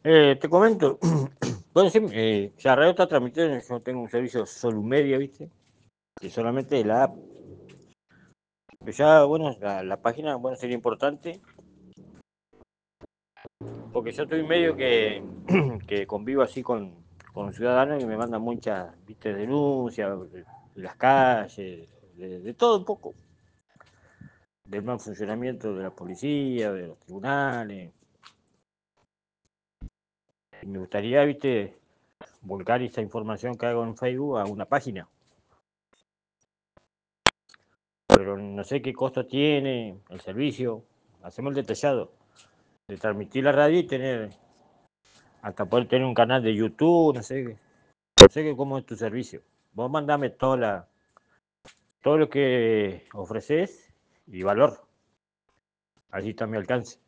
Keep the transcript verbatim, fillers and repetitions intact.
Eh, te comento, bueno, sí, eh, la radio está transmitiendo, yo tengo un servicio Solumedia, ¿viste? Que solamente la app. Pero ya, bueno, la, la página, bueno, sería importante, porque yo estoy medio que, que convivo así con, con ciudadanos que me mandan muchas, ¿viste? Denuncias de las calles, de, de todo un poco, del mal funcionamiento de la policía, de los tribunales. Y me gustaría, ¿viste? Volcar esa información que hago en Facebook a una página. Pero no sé qué costo tiene el servicio. Hacemos el detallado de transmitir la radio y tener, hasta poder tener un canal de YouTube, no sé, no sé cómo es tu servicio. Vos mandame toda la, todo lo que ofreces y valor. Allí está mi alcance.